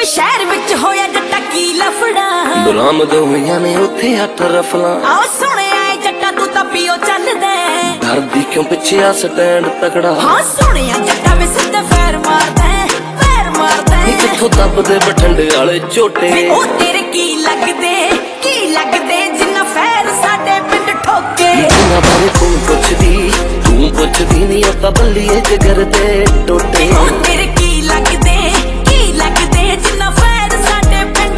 शहर विच होया जट्टा की लफड़ा बरामद होईयां ने उत्थे 8 रफलां। आओ सुने आए जट्टा तू तां पियो चल दे डरदी क्यों पिछे आ स्टैंड तगड़ा। हाँ सुने जट्टा वे सिद्धे पैर मार दे किथों दबदे बठंडे वाले झोटे। ओ तेरे की लगदे जिन्ना फैर साडे पिंड ठोके। जिन्ना बारे तू पुछदी नी ओ तां बल्लीए जिगर दे टोटे। ओ तेरे की लगदे जिन्ना फैर साडे पिंड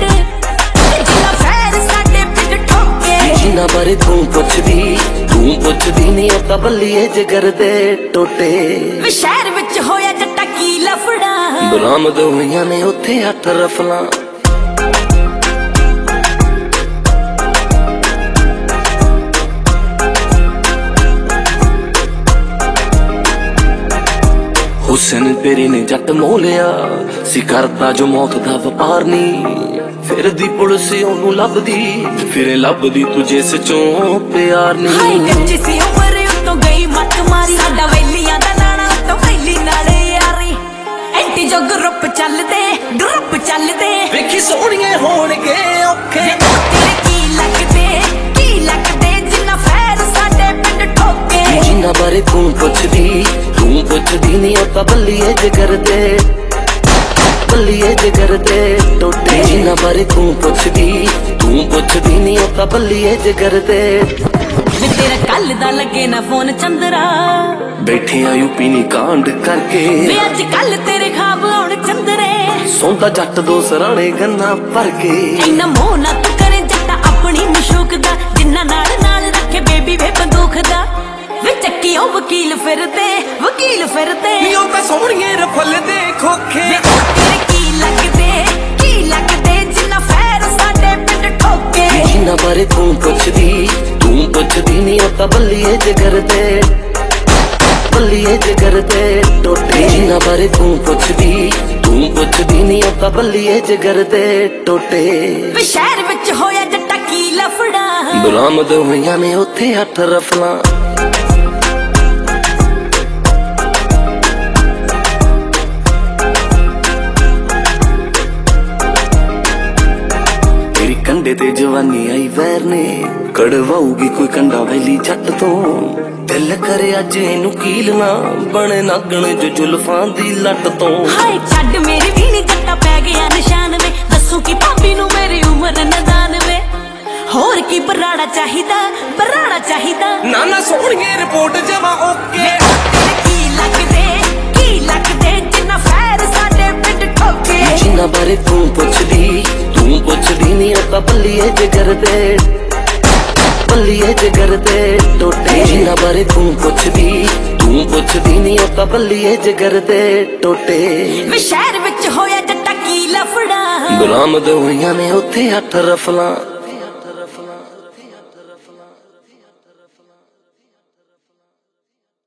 ठोके। जिन्ना बारे तू पुछदी नी ओ तां बल्लीए जिगर दे टोटे। वे शहर विच होया जट्टा की लफड़ा बरामद होईयां ने उत्थे 8 रफलां। हुसैन तेरे ने जट मोह लिया सी करता जो मौत दा वपार नी। फिर दी पुलिस ओनू लभदी फिर लभदी तुझे सचों प्यार नी। हाय कच्ची सी उमर उतों गई मत मारी साडा वेलियां दा नाना तो वेली नाल यारी। एंटी जो ग्रुप चलदे वेखी सोहणिए होणगे औखे। तेरे की लगदे जिन्ना फैर साडे पिंड ठोके। जिन्ना बारे तू पुछदी नी ओ तां बल्लीए जिगर दे टोटे। जिन्ना बारे तू पुछदी नी ओ तां बल्लीए जिगर दे। तेरा कल दा लगे ना फोन चंदरा बैठे आ यूपी नी कांड करके। वे अज कल तेरे खाब आउण चंदरे सौंदा जट दो सराणे गन्ना भर के। इन्ना मोह ना तू करे जट्टा अपनी मशूक दा जिन्ना नाल रखे बेबी वे बंदूक दा। वे चक्की वकील फिरते नी ओ तां सोहणिए रफल दे खोखे। तेरे की लगदे जिन्ना फैर साडे पिंड ठोके। जिन्ना बारे तू पुछदी नी ओ तां बल्लीए जिगर दे टोटे। जिन्ना बारे तू पुछदी नी ओ तां बल्लीए जिगर दे टोटे। वे शहर विच होया जट्टा की लफड़ा बरामद होईयां ने उत्थे 8 रफलां। कंडे ते जवानी आई वैर ने कड़वाऊगी कोई कंडा वैली जट तो। दिल करे अज इनू कीलना बने नागण जो जुल्फां दी लट तो। हाय छड्ड मेरी भी नी जट्टा पै गया निशान वे दसू की भाभी नू मेरी उम्र नदान वे। होर की बराड़ा चाहिदा ना सोहणिए रिपोर्ट जमा ओके। की लगदे जिन्ना फैर साडे पिंड ठोके। जिन्ना बारे तू पुछदी नी ओ तां बल्लीए जिगर दे टोटे। जिन्ना बारे तू पुछदी नी ओ तां बल्लीए जिगर दे टोटे। वे शहर विच होया जट्टा की लफड़ा बरामद होईयां ने उत्थे 8 रफलां।